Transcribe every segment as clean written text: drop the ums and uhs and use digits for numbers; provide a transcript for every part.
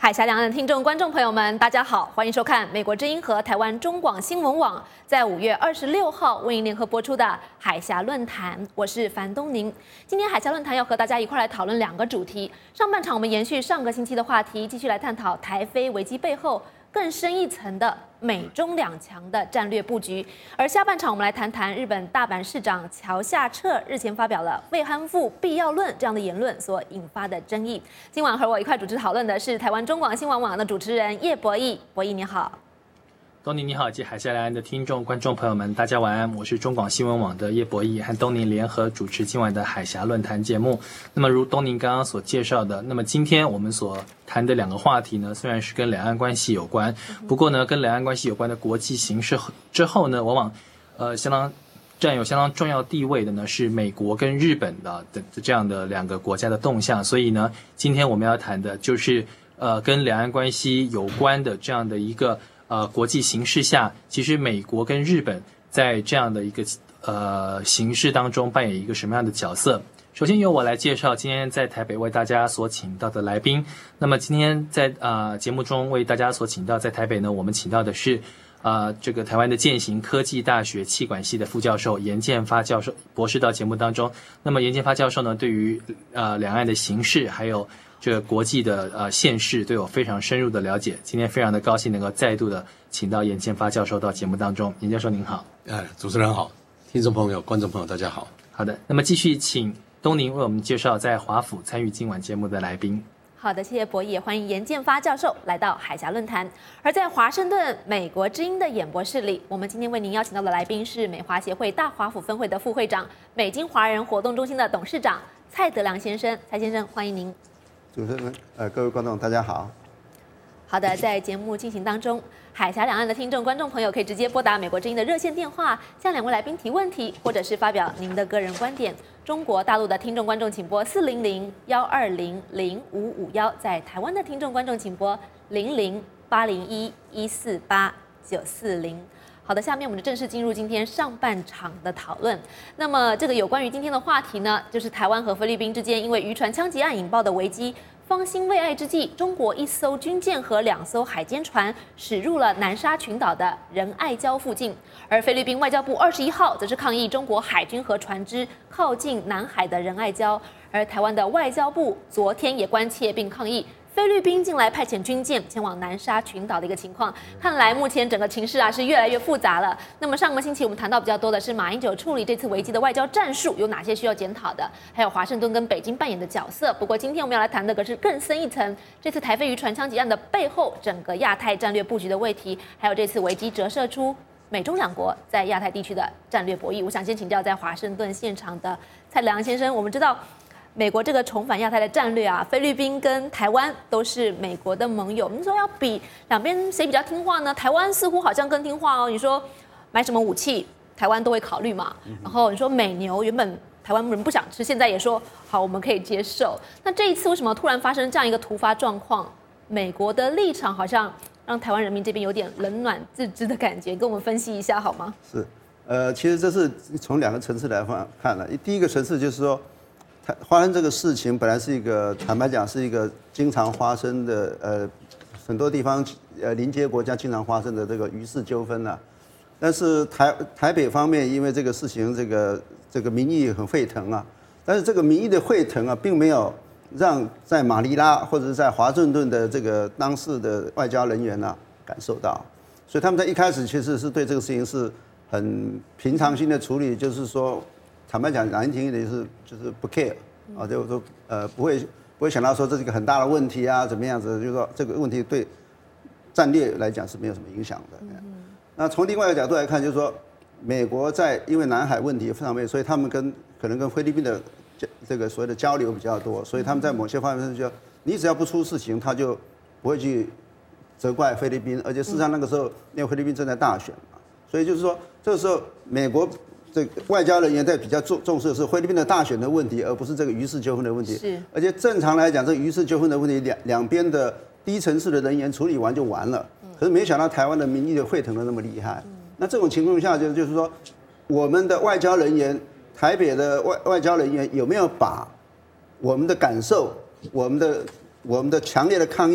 海峡两岸的听众、观众朋友们，大家好，欢迎收看美国之音和台湾中广新闻网在5月26号为您联合播出的海峡论坛。我是樊东宁。今天海峡论坛要和大家一块来讨论2个主题。上半场我们延续上个星期的话题，继续来探讨台非危机背后更深一层的美中两强的战略布局。而下半场我们来谈谈日本大阪市长桥下彻日前发表了慰安妇必要论这样的言论所引发的争议。今晚和我一块主持讨论的是台湾中广新闻网的主持人叶博弈。博弈你好。 东宁你好，及海峡两岸的听众观众朋友们，大家晚安。我是中广新闻网的叶博弈，和东宁联合主持今晚的海峡论坛节目。那么如东宁刚刚所介绍的，那么今天我们所谈的2个话题呢，虽然是跟两岸关系有关，不过呢，跟两岸关系有关的国际形势之后呢，往往占有相当重要地位的呢，是美国跟日本的这样的2个国家的动向。所以呢，今天我们要谈的就是跟两岸关系有关的这样的一个国际形势下，其实美国跟日本在这样的一个形势当中扮演一个什么样的角色？首先由我来介绍今天在台北为大家所请到的来宾。那么今天在节目中为大家所请到，在台北呢，我们请到的是这个台湾的健行科技大学企管系的副教授严建发教授博士到节目当中。那么严建发教授呢，对于两岸的形势还有这个国际的现势都有非常深入的了解。今天非常的高兴能够再度的请到严建发教授到节目当中。严教授您好。 主持人好，听众朋友、观众朋友大家好。 好的，那么继续请东宁为我们介绍在华府参与今晚节目的来宾。 好的，谢谢博弈，也欢迎严建发教授来到海峡论坛。而在华盛顿美国之音的演播室里，我们今天为您邀请到的来宾是美华协会大华府分会的副会长、美金华人活动中心的董事长蔡德良先生。蔡先生，欢迎您。 主持人，各位观众，大家好。 好的，在节目进行当中，海峡两岸的听众、观众朋友可以直接拨打美国之音的热线电话，向2位来宾提问题，或者是发表您的个人观点。中国大陆的听众观众请拨400-120-0551，在台湾的听众观众请拨00-801-148-940。好的，下面我们就正式进入今天上半场的讨论。那么，这个有关于今天的话题呢，就是台湾和菲律宾之间因为渔船枪击案引爆的危机。方兴未艾之际，中国1艘军舰和2艘海监船驶入了南沙群岛的仁爱礁附近，而菲律宾外交部21号则是抗议中国海军和船只靠近南海的仁爱礁，而台湾的外交部昨天也关切并抗议菲律宾近来派遣军舰前往南沙群岛的一个情况。看来目前整个情势是越来越复杂了。那么上个星期我们谈到比较多的是马英九处理这次危机的外交战术有哪些需要检讨的，还有华盛顿跟北京扮演的角色。不过今天我们要来谈的可是更深一层，这次台菲渔船枪击案的背后整个亚太战略布局的问题，还有这次危机折射出美中2国在亚太地区的战略博弈。我想先请教在华盛顿现场的蔡德良先生，我们知道美国这个重返亚太的战略菲律宾跟台湾都是美国的盟友。你说要比两边谁比较听话呢？台湾似乎好像更听话哦。你说买什么武器，台湾都会考虑嘛。然后你说美牛，原本台湾人不想吃，现在也说好，我们可以接受。那这一次为什么突然发生这样一个突发状况？美国的立场好像让台湾人民这边有点冷暖自知的感觉，跟我们分析一下好吗？ 是，其实这是从2个层次来看的。第一个层次就是说，发生这个事情本来是一个，坦白讲是一个经常发生的，很多地方邻接国家经常发生的这个渔事纠纷啊。但是台北方面因为这个事情，这个民意很沸腾啊，但是这个民意的沸腾啊，并没有让在马尼拉或者是在华盛顿的这个当事的外交人员感受到，所以他们在一开始其实是对这个事情是很平常心的处理，就是说。坦白讲，难听一点就是不 care 啊，就是说不会想到说这是一个很大的问题啊，怎么样子？就是说这个问题对战略来讲是没有什么影响的。那从另外一个角度来看，就是说美国因为南海问题上面，所以他们可能跟菲律宾的这个所谓的交流比较多，所以他们在某些方面是说，你只要不出事情，他就不会去责怪菲律宾，而且事实上那个时候因为菲律宾正在大选嘛，所以就是说这个时候美国。这个外交人员在比较重视的是菲律宾的大选的问题，而不是这个渔事纠纷的问题。 是， 而且正常来讲，这个渔事纠纷的问题，两边的低层次的人员处理完就完了。可是没想到台湾的民意的沸腾的那么厉害。那这种情况下，就是说，我们的外交人员，台北的外交人员有没有把我们的感受、我们的强烈的抗议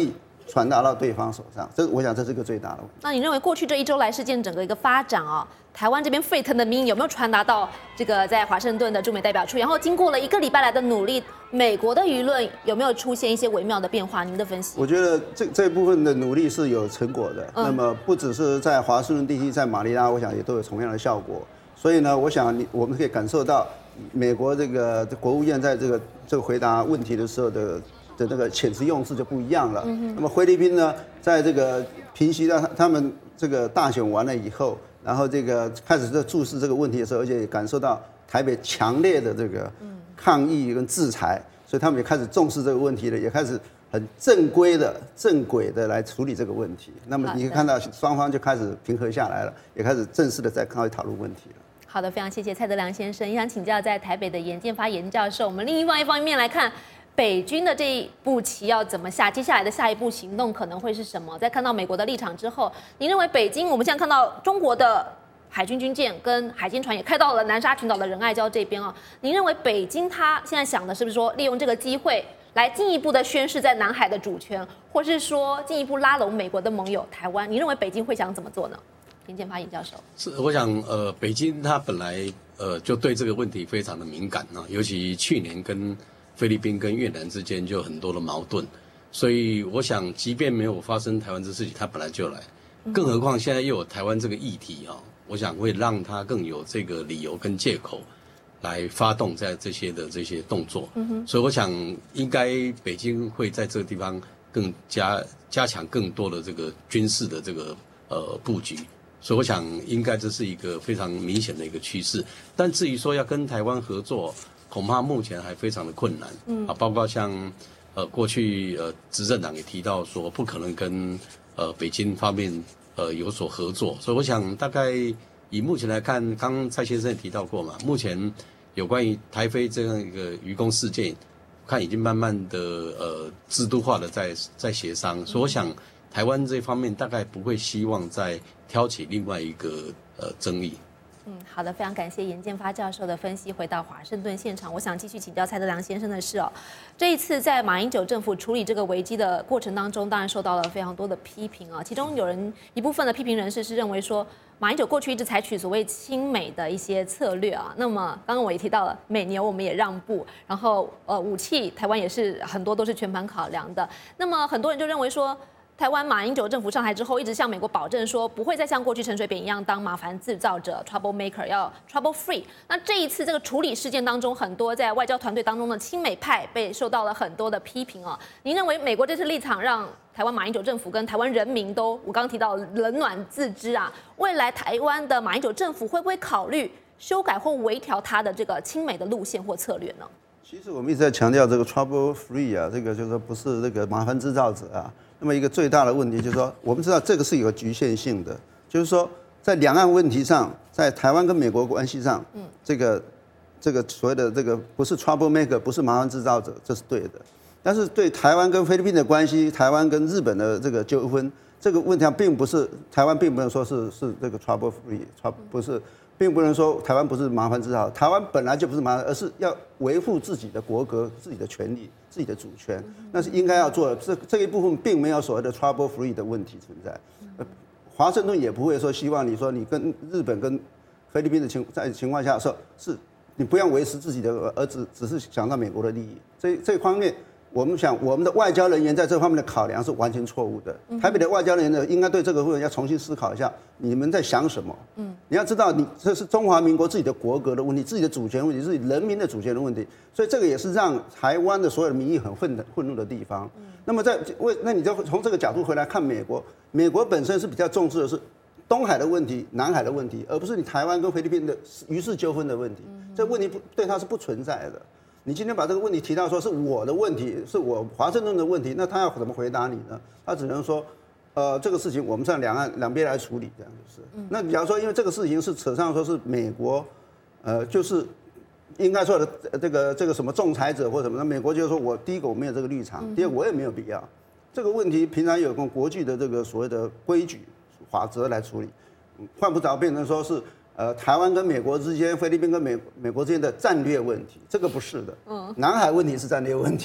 传达到对方手上。我想这是一个最大的问题。 那你认为过去这1周来事件整个一个发展啊，台湾这边沸腾的民意有没有传达到这个在华盛顿的驻美代表处？然后经过了1个礼拜来的努力，美国的舆论有没有出现一些微妙的变化？您的分析？ 我觉得这部分的努力是有成果的。那么不只是在华盛顿地区，在马尼拉，我想也都有同样的效果。所以呢，我想我们可以感受到美国这个国务院在这个回答问题的时候的那个遣词用字就不一样了。那么菲律宾呢，在这个平息了他们这个大选完了以后，然后这个开始在注视这个问题的时候，而且也感受到台北强烈的这个抗议跟制裁，所以他们也开始重视这个问题了，也开始很正规的、正轨的来处理这个问题。那么你可以看到双方就开始平和下来了，也开始正式的在开始讨论问题了。 好的，非常谢谢蔡德良先生。也想请教在台北的严建发严教授，我们另外一方面来看，北军的这一步棋要怎么下？接下来的下一步行动可能会是什么？在看到美国的立场之后，您认为北京，我们现在看到中国的海军军舰跟海监船也开到了南沙群岛的仁爱礁这边啊，您认为北京他现在想的是不是说利用这个机会来进一步的宣示在南海的主权，或是说进一步拉拢美国的盟友台湾？您认为北京会想怎么做呢？严建发严教授， 是我想北京它本来就对这个问题非常的敏感啊，尤其去年跟菲律宾跟越南之间就有很多的矛盾，所以我想即便没有发生台湾这事情，它本来就来，更何况现在又有台湾这个议题啊，我想会让它更有这个理由跟借口来发动在这些动作。所以我想应该北京会在这个地方更加强更多的这个军事的这个布局。所以我想应该这是一个非常明显的一个趋势，但至于说要跟台湾合作，恐怕目前还非常的困难。包括像过去执政党也提到说不可能跟北京方面有所合作，所以我想大概以目前来看，刚蔡先生也提到过嘛，目前有关于台菲这样一个渔工事件，看已经慢慢的制度化的在协商，所以我想台湾这方面大概不会希望再挑起另外一个争议。 好的，非常感谢严建发教授的分析。回到华盛顿现场，我想继续请教蔡德良先生的是哦，这一次在马英九政府处理这个危机的过程当中，当然受到了非常多的批评啊。其中一部分的批评人士是认为说，马英九过去一直采取所谓亲美的一些策略啊。那么刚刚我也提到了美牛我们也让步，然后武器台湾也是很多都是全盘考量的。那么很多人就认为说，台湾马英九政府上台之后，一直向美国保证说不会再像过去陈水扁一样当麻烦制造者 （trouble maker）， 要 trouble free。那这一次这个处理事件当中，很多在外交团队当中的亲美派被受到了很多的批评哦。您认为美国这次立场让台湾马英九政府跟台湾人民都，我刚刚提到冷暖自知啊？未来台湾的马英九政府会不会考虑修改或微调他的这个亲美的路线或策略呢？ 其实我们一直在强调这个 trouble free 啊，这个就是说不是这个麻烦制造者啊。那么一个最大的问题就是说，我们知道这个是有局限性的，就是说在两岸问题上，在台湾跟美国关系上，这个所谓的这个不是 trouble maker， 不是麻烦制造者，这是对的。但是对台湾跟菲律宾的关系，台湾跟日本的这个纠纷，这个问题上并不是台湾并不能说是这个 trouble free， 不是。并不能说台湾不是麻烦制造，台湾本来就不是麻烦，而是要维护自己的国格、自己的权利、自己的主权，那是应该要做的。这一部分并没有所谓的 trouble free 的问题存在。华盛顿也不会说希望你说你跟日本跟菲律宾的情况下说是你不要维持自己的，而只是想到美国的利益。这方面，我们想我们的外交人员在这方面的考量是完全错误的。台北的外交人员呢，应该对这个部分要重新思考一下，你们在想什么？你要知道，这是中华民国自己的国格的问题，自己的主权问题，自己人民的主权的问题，所以这个也是让台湾的所有的民意很愤怒的地方。那么那你就从这个角度回来看美国，美国本身是比较重视的是东海的问题、南海的问题，而不是你台湾跟菲律宾的渔事纠纷的问题。这个问题对它是不存在的。你今天把这个问题提到说是我的问题，是我华盛顿的问题，那他要怎么回答你呢？他只能说，这个事情我们上两边来处理，这样就是。那假如说因为这个事情是扯上说是美国，就是应该说的这个什么仲裁者或什么，那美国就是说我第一个我没有这个立场，第二个我也没有必要。这个问题平常有跟国际的这个所谓的规矩法则来处理，换不着变成说是。台湾跟美国之间，菲律宾跟美国之间的战略问题，这个不是的。南海问题是战略问题，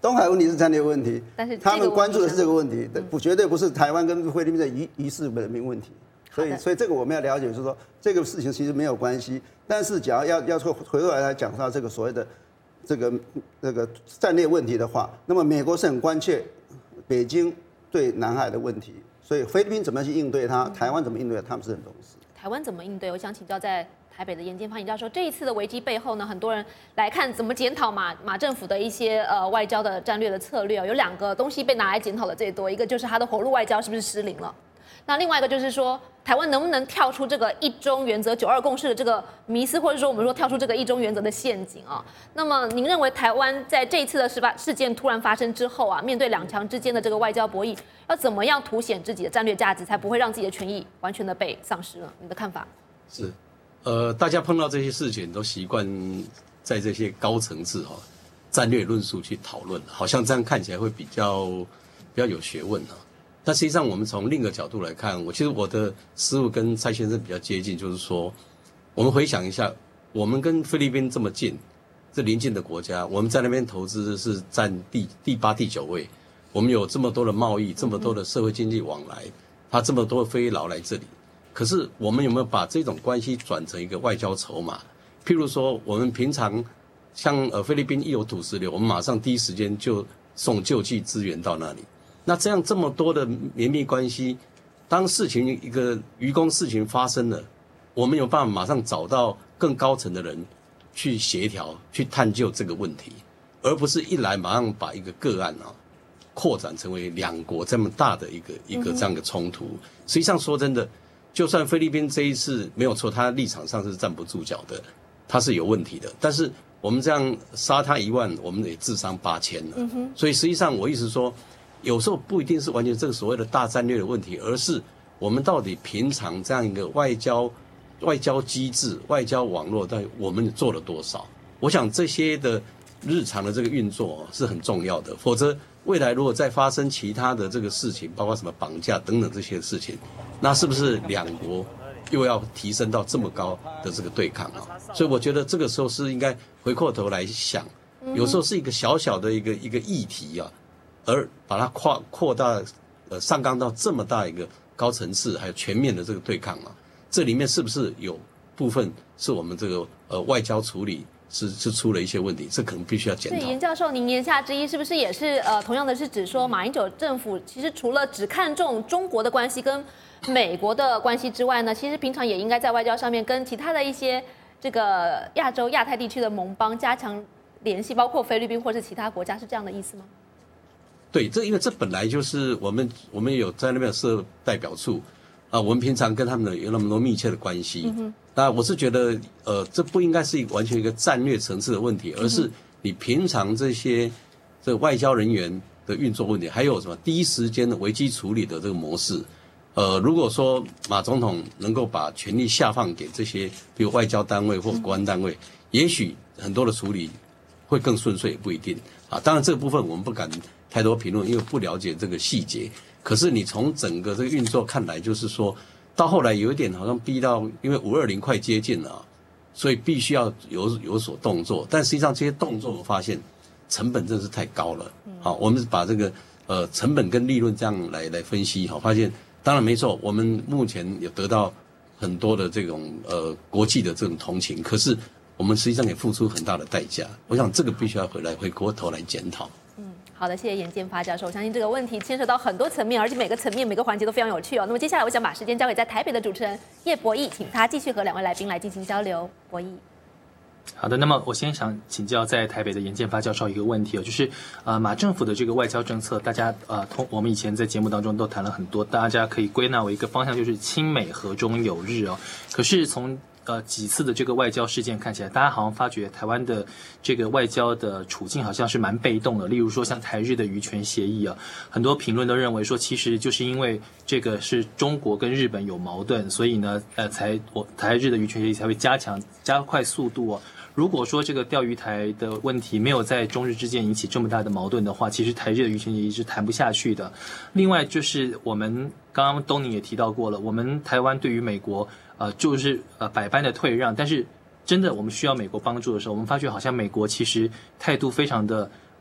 东海问题是战略问题， 但是他们关注的是这个问题，绝对不是台湾跟菲律宾的疑似人民问题。所以这个我们要了解，就是说这个事情其实没有关系。但是假如要回过来讲到这个所谓的这个战略问题的话，那么美国是很关切北京对南海的问题，所以菲律宾怎么去应对它，台湾怎么应对它，他们是很重视。 台湾怎么应对？我想请教在台北的严建发教授，这一次的危机背后呢，很多人来看怎么检讨马政府的一些外交的战略的策略，有2个东西被拿来检讨的最多，一个就是他的活路外交是不是失灵了。那另外一个就是说，台湾能不能跳出这个一中原则、9·2共识的这个迷思，或者说我们说跳出这个一中原则的陷阱啊？那么您认为台湾在这一次的事件突然发生之后啊，面对2强之间的这个外交博弈，要怎么样凸显自己的战略价值，才不会让自己的权益完全的被丧失呢？你的看法？ 是，大家碰到这些事情都习惯在这些高层次战略论述去讨论，好像这样看起来会比较有学问啊。但实际上，我们从另一个角度来看，其实我的思路跟蔡先生比较接近，就是说，我们回想一下，我们跟菲律宾这么近，这邻近的国家，我们在那边投资是占第8、第9位，我们有这么多的贸易，这么多的社会经济往来，他这么多的菲劳来这里，可是我们有没有把这种关系转成一个外交筹码？譬如说，我们平常像菲律宾一有土石流，我们马上第一时间就送救济资源到那里。那这么多的绵密关系，当事情一个渔工事情发生了，我们有办法马上找到更高层的人去协调、去探究这个问题，而不是一来马上把一个个案扩展成为2国这么大的一个这样的冲突。实际上说真的，就算菲律宾这一次没有错，他立场上是站不住脚的，他是有问题的，但是我们这样杀他1万，我们也自伤8000了。所以实际上我意思说，有时候不一定是完全这个所谓的大战略的问题，而是我们到底平常这样一个外交机制、外交网络，到底我们做了多少？我想这些的日常的这个运作是很重要的，否则未来如果再发生其他的这个事情，包括什么绑架等等这些事情，那是不是2国又要提升到这么高的这个对抗啊？所以我觉得这个时候是应该回过头来想，有时候是一个小小的一个议题啊。而把它扩大，上纲到这么大一个高层次还有全面的这个对抗啊，这里面是不是有部分是我们这个外交处理是出了一些问题？这可能必须要检讨。 对，严教授，您言下之意是不是也是同样的是指说，马英九政府其实除了只看重中国的关系跟美国的关系之外呢，其实平常也应该在外交上面跟其他的一些这个亚太地区的盟邦加强联系，包括菲律宾或是其他国家，是这样的意思吗？ 对，因为这本来就是我们有在那边设代表处啊，我们平常跟他们有那么多密切的关系。那我是觉得这不应该是完全一个战略层次的问题，而是你平常这外交人员的运作问题，还有什么第一时间的危机处理的这个模式。如果说马总统能够把权力下放给这些比如外交单位或国安单位，也许很多的处理会更顺遂，也不一定啊。当然这个部分我们不敢太多评论，因为不了解这个细节。可是你从整个这个运作看来，就是说到后来有一点好像逼到，因为520快接近了，所以必须要有所动作。但实际上这些动作我发现成本真是太高了。好，我们把这个成本跟利润这样来分析，好，发现当然没错，我们目前有得到很多的这种国际的这种同情，可是我们实际上也付出很大的代价。我想这个必须要回过头来检讨。 好的，谢谢严建发教授。我相信这个问题牵涉到很多层面，而且每个层面、每个环节都非常有趣哦。那么接下来，我想把时间交给在台北的主持人叶博弈，请他继续和2位来宾来进行交流。博弈。 好的，那么我先想请教在台北的严建发教授一个问题哦，就是马政府的这个外交政策，大家我们以前在节目当中都谈了很多，大家可以归纳为一个方向，就是亲美和中有日哦。可是从几次的这个外交事件看起来，大家好像发觉台湾的这个外交的处境好像是蛮被动的。例如说像台日的渔权协议啊，很多评论都认为说，其实就是因为这个是中国跟日本有矛盾，所以呢台日的渔权协议才会加快速度哦。如果说这个钓鱼台的问题没有在中日之间引起这么大的矛盾的话，其实台日的渔权协议是谈不下去的。另外就是我们刚刚东尼也提到过了，我们台湾对于美国就是百般的退让，但是真的我们需要美国帮助的时候，我们发觉好像美国其实态度非常的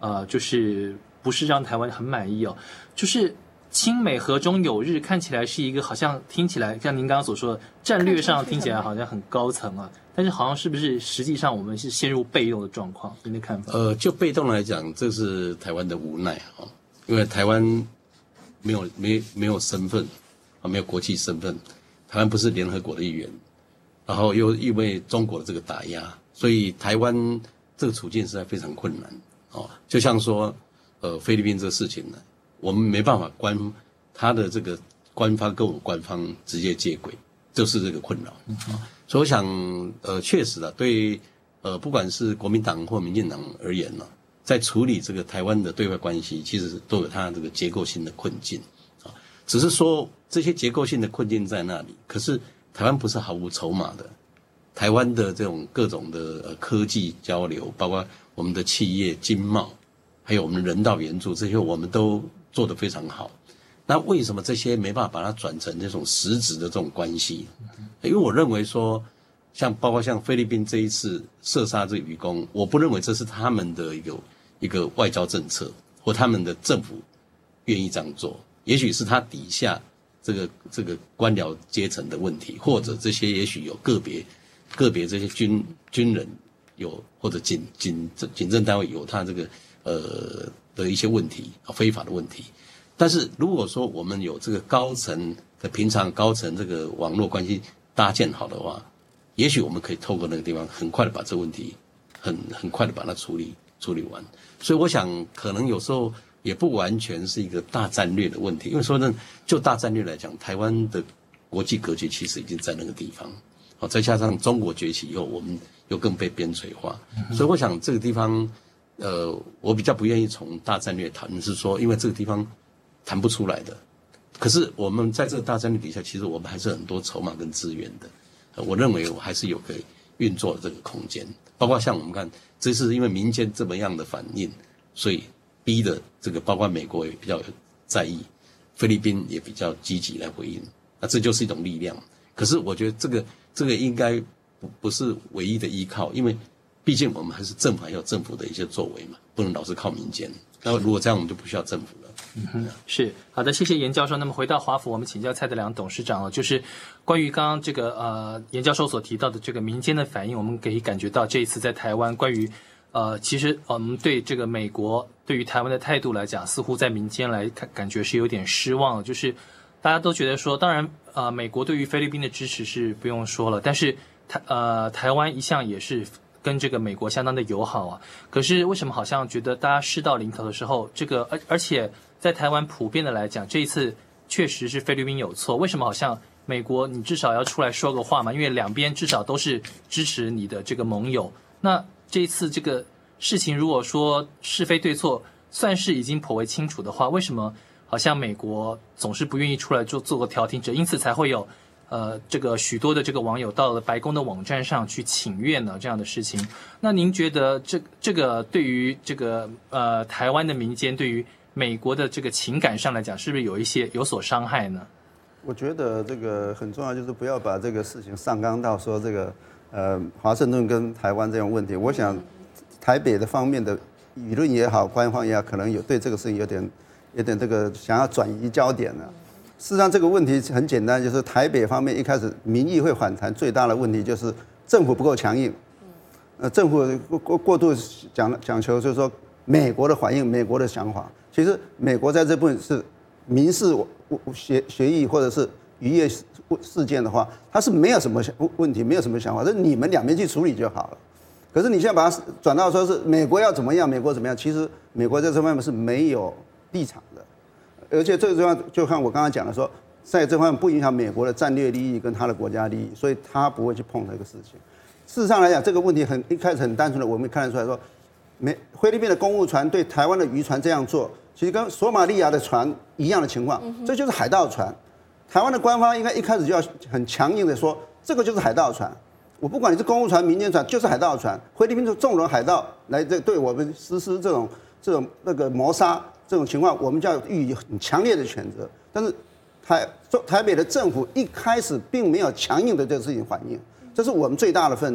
就是不是让台湾很满意哦，就是亲美和中有日看起来是一个好像听起来像您刚刚所说的战略上听起来好像很高层啊，但是好像是不是实际上我们是陷入被动的状况？您的看法？ 就被动来讲，这是台湾的无奈啊，因为台湾没有身份啊，没有国际身份，台湾不是联合国的一员，然后又因为中国的这个打压，所以台湾这个处境实在非常困难哦。就像说菲律宾这个事情呢，我们没办法他的这个官方跟我们官方直接接轨，就是这个困扰啊。所以我想确实啊，对不管是国民党或民进党而言呢，在处理这个台湾的对外关系，其实都有它这个结构性的困境啊。只是说这些结构性的困境在那里，可是台湾不是毫无筹码的。台湾的这种各种的科技交流，包括我们的企业经贸，还有我们人道援助，这些我们都做得非常好。那为什么这些没办法把它转成这种实质的这种关系？因为我认为说，包括像菲律宾这一次射杀这个渔工，我不认为这是他们的一个外交政策，或他们的政府愿意这样做，也许是他底下这个官僚阶层的问题，或者这些也许有个别这些军人有，或者警政单位有他这个的一些问题，非法的问题。但是如果说我们有这个平常高层这个网络关系搭建好的话，也许我们可以透过那个地方很快的把这个问题很快的把它处理完。所以我想可能有时候也不完全是一个大战略的问题，因为说呢，就大战略来讲，台湾的国际格局其实已经在那个地方。再加上中国崛起以后，我们又更被边陲化，所以我想这个地方，我比较不愿意从大战略谈，是说因为这个地方谈不出来的。可是我们在这个大战略底下，其实我们还是很多筹码跟资源的。我认为我还是有可以运作的这个空间，包括像我们看，这是因为民间这么样的反应，所以逼的这个，包括美国也比较在意，菲律宾也比较积极来回应，那这就是一种力量。可是我觉得这个应该不是唯一的依靠，因为毕竟我们还是政府，还有政府的一些作为嘛，不能老是靠民间。那如果这样，我们就不需要政府了。 是好的，谢谢严教授。那么回到华府，我们请教蔡德良董事长哦，就是关于刚刚这个严教授所提到的这个民间的反应，我们可以感觉到这一次在台湾关于其实我们对这个美国对于台湾的态度来讲，似乎在民间来看感觉是有点失望的，就是大家都觉得说，当然美国对于菲律宾的支持是不用说了，但是台湾一向也是跟这个美国相当的友好啊。可是为什么好像觉得大家事到临头的时候，这个而且在台湾普遍的来讲，这一次确实是菲律宾有错，为什么好像美国你至少要出来说个话嘛？因为两边至少都是支持你的这个盟友。那这一次这个事情如果说是非对错算是已经颇为清楚的话，为什么好像美国总是不愿意出来做个调停者，因此才会有这个许多的这个网友到了白宫的网站上去请愿呢这样的事情。那您觉得这个对于这个台湾的民间对于美国的这个情感上来讲，是不是有所伤害呢？ 我觉得这个很重要，就是不要把这个事情上纲到说这个华盛顿跟台湾这种问题。我想台北的方面的舆论也好，官方也好，可能有对这个事情有点这个想要转移焦点了。事实上，这个问题很简单，就是台北方面一开始民意会反弹，最大的问题就是政府不够强硬。政府过度讲求就是说美国的反应，美国的想法。其实美国在这部分是民事协议或者是渔业事件的话，它是没有什么问题，没有什么想法，是你们两边去处理就好了。可是你现在把它转到说是美国要怎么样，美国怎么样，其实美国在这方面是没有立场的。而且这个地方就像我刚刚讲的说，在这方面不影响美国的战略利益跟他的国家利益，所以他不会去碰这个事情。事实上来讲，这个问题一开始很单纯的，我们看得出来说，菲律宾的公务船对台湾的渔船这样做，其实跟索马利亚的船一样的情况，这就是海盗船。台湾的官方应该一开始就要很强硬的说，这个就是海盗船。我不管你是公务船、民间船，就是海盗船。菲律宾就纵容海盗来对我们实施这种那个谋杀这种情况，我们就要予以很强烈的谴责。但是台北的政府一开始并没有强硬的这个事情反应，这是我们最大的愤怒。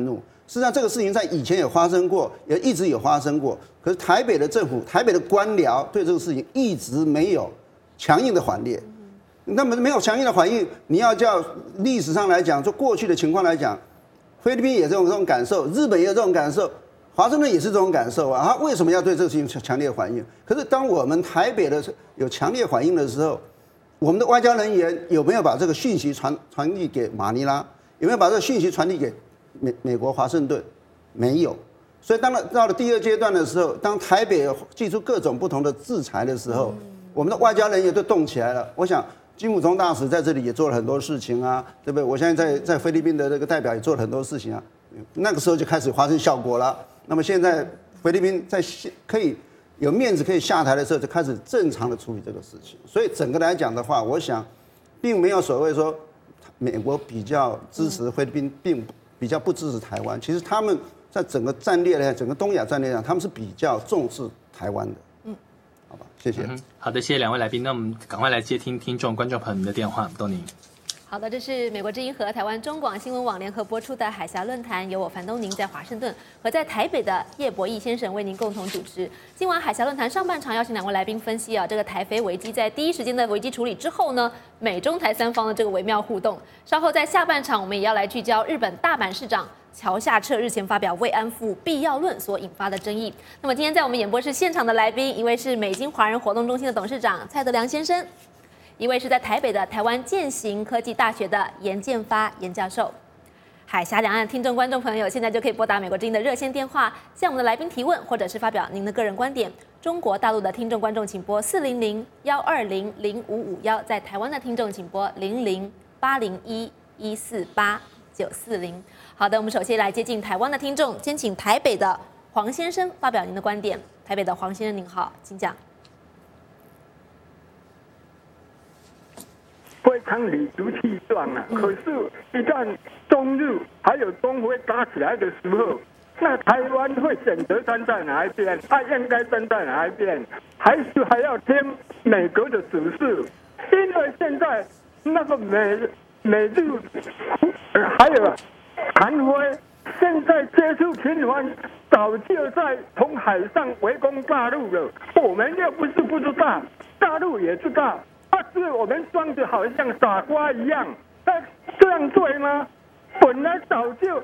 事实上，这个事情在以前也发生过，也一直有发生过。可是台北的政府、台北的官僚对这个事情一直没有强硬的反应。那么没有强硬的反应，你要叫历史上来讲，就过去的情况来讲，菲律宾也有这种感受，日本也有这种感受，华盛顿也是这种感受啊。他为什么要对这个事情强烈反应？可是当我们台北的有强烈反应的时候，我们的外交人员有没有把这个讯息传递给马尼拉？有没有把这个讯息传递给美国华盛顿？没有。所以当到了第二阶段的时候，当台北祭出各种不同的制裁的时候，我们的外交人员都动起来了。我想金溥聪大使在这里也做了很多事情啊，对不对？我现在在菲律宾的这个代表也做了很多事情啊，那个时候就开始发生效果了。那么现在菲律宾在可以有面子可以下台的时候，就开始正常的处理这个事情。所以整个来讲的话，我想并没有所谓说美国比较支持菲律宾，并比较不支持台湾。其实他们在整个战略来，整个东亚战略上，他们是比较重视台湾的。好吧，谢谢。 好的，谢谢两位来宾。那我们赶快来接听听众、观众朋友们的电话，东宁。 好的，这是美国之音和台湾中广新闻网联合播出的海峡论坛，由我樊东宁在华盛顿和在台北的叶博义先生为您共同主持。今晚海峡论坛上半场邀请两位来宾分析这个台菲危机在第一时间的危机处理之后呢，美中台三方的这个微妙互动。稍后在下半场，我们也要来聚焦日本大阪市长桥下彻日前发表慰安妇必要论所引发的争议。那么今天在我们演播室现场的来宾，一位是美金华人活动中心的董事长蔡德良先生，一位是在台北的台湾践行科技大学的严建发严教授。海峡两岸听众观众朋友，现在就可以拨打美国之音的热线电话，向我们的来宾提问，或者是发表您的个人观点。中国大陆的听众观众请拨400-120-0551，在台湾的听众请拨00801148-940。好的，我们首先来接近台湾的听众，先请台北的黄先生发表您的观点。台北的黄先生您好，请讲。 非常理直气壮啊！可是，一旦中日还有中非打起来的时候，那台湾会选择站在哪一边？他应该站在哪一边？还是还要听美国的指示？因为现在那个美日还有韩非，现在接触频繁，早就在从海上围攻大陆了。我们又不是不知道，大陆也知道。是我们装的好像傻瓜一样，这样对吗？本来早就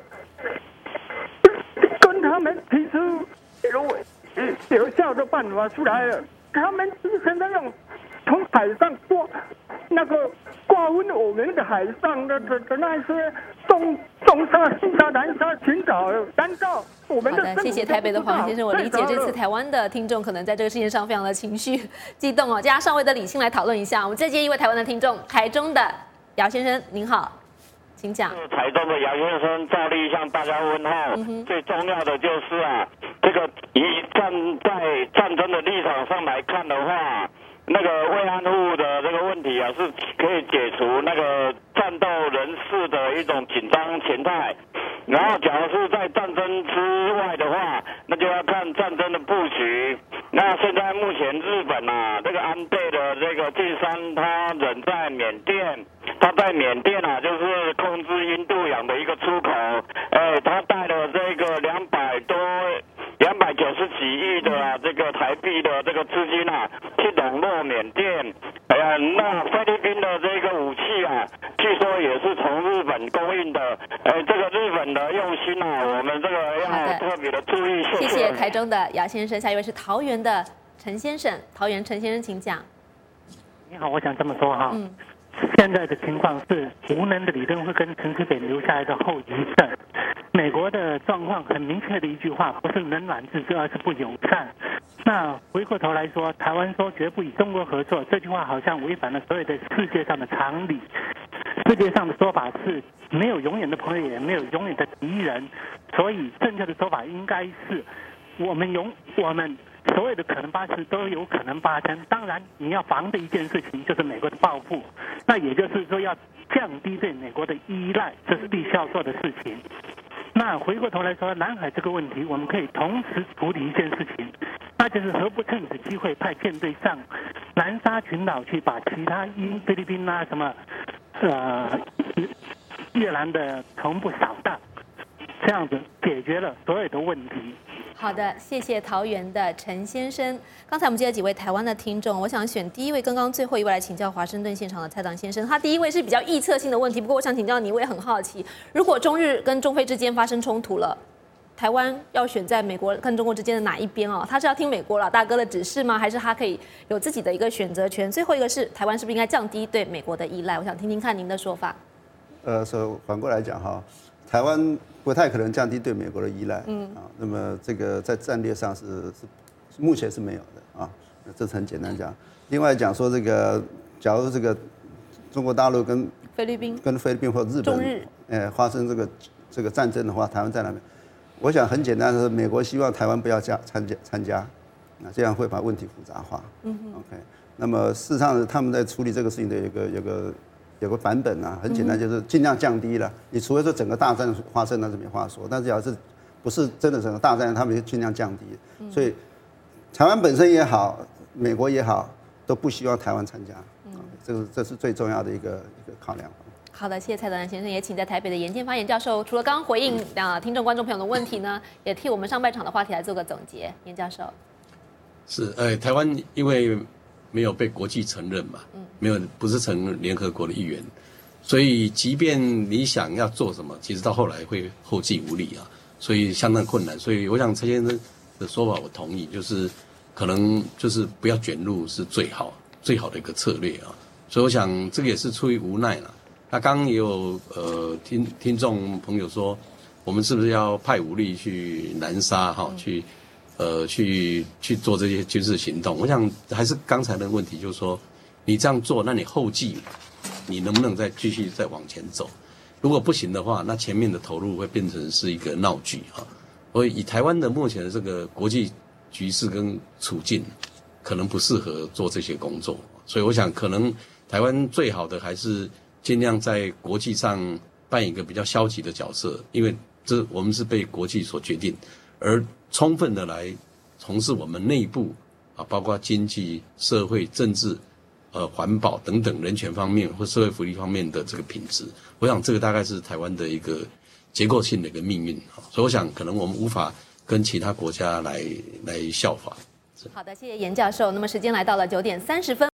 跟他们提出有效的办法出来了，他们现在用从海上瓜分我们的海上的那些东沙、西沙、南沙群岛，难道我们的？ 好的，谢谢台北的黄先生，我理解这次台湾的听众可能在这个事件上非常的情绪激动加稍微的理性来讨论一下。我们再接一位台湾的听众，台中的姚先生，您好，请讲。 台中的姚先生，照例向大家问候。最重要的就是这个站在战争的立场上来看的话，那个慰安妇的这个问题是可以解除那个战斗人士的一种紧张情态。然后，假如是在战争之外的话，那就要看战争的布局。那现在目前日本这个安倍的这个晋三，他人在缅甸，他在缅甸就是控制印度洋的一个出口。他带了这个290几亿的这个台币的这个资金去笼络缅甸。那菲律宾的这个武器据说也是从日本供应的。这个日本的用心我们这个要特别的注意。 谢谢台中的姚先生，下一位是桃园的陈先生，桃园陈先生请讲。 你好，我想这么说现在的情况是无能的理论会跟陈水扁留下来的后遗症。美国的状况很明确的一句话，不是冷暖自知，而是不友善。那回过头来说，台湾说绝不与中国合作，这句话好像违反了所有的世界上的常理。世界上的说法是没有永远的朋友，也没有永远的敌人，所以正确的说法应该是我们所有的可能发生都有可能发生。当然你要防的一件事情就是美国的报复，那也就是说要降低对美国的依赖，这是必须要做的事情。那回过头来说，南海这个问题我们可以同时处理一件事情，那就是何不趁此机会派舰队上南沙群岛去，把其他菲律宾什么越南的全部扫荡。 这样子解决了所有的问题。 好的，谢谢桃园的陈先生。刚才我们接了几位台湾的听众，我想选第一位，刚刚最后一位来请教华盛顿现场的蔡党先生。他第一位是比较预测性的问题，不过我想请教你，我也很好奇，如果中日跟中非之间发生冲突了，台湾要选在美国跟中国之间的哪一边哦？他是要听美国老大哥的指示吗？还是他可以有自己的一个选择权？最后一个是台湾是不是应该降低对美国的依赖？我想听听看您的说法。 反过来讲哈，台湾不太可能降低对美国的依赖，那么这个在战略上是目前是没有的啊，这是很简单讲。另外讲说这个，假如这个中国大陆跟菲律宾或日本中日发生这个战争的话，台湾在哪边？我想很简单的是，美国希望台湾不要参加，那这样会把问题复杂化。OK， 那么事实上他们在处理这个事情的有个版本啊，很简单，就是尽量降低了。你除非说整个大战发生，那是没话说。但是要是不是真的整个大战，他们就尽量降低。所以台湾本身也好，美国也好，都不希望台湾参加。这是最重要的一个考量。 好的，谢谢蔡德南先生，也请在台北的严建发严教授，除了刚刚回应听众观众朋友的问题呢，也替我们上半场的话题来做个总结。严教授， 是台湾因为没有被国际承认嘛，不是成联合国的一员，所以即便你想要做什么，其实到后来会后继无力啊，所以相当困难。所以我想蔡先生的说法我同意，就是可能就是不要卷入是最好的一个策略啊。所以我想这个也是出于无奈了。那刚刚也有听众朋友说，我们是不是要派武力去南沙去做这些军事行动？我想还是刚才的问题，就是说你这样做，那你后继你能不能继续往前走？如果不行的话，那前面的投入会变成是一个闹剧啊。所以以台湾的目前的这个国际局势跟处境，可能不适合做这些工作。所以我想，可能台湾最好的还是尽量在国际上扮演一个比较消极的角色，因为我们是被国际所决定，而充分的来从事我们内部包括经济、社会、政治、环保等等人权方面或社会福利方面的这个品质，我想这个大概是台湾的一个结构性的一个命运。所以我想可能我们无法跟其他国家来效法。 好的，谢谢严教授。那么时间来到了9点30分。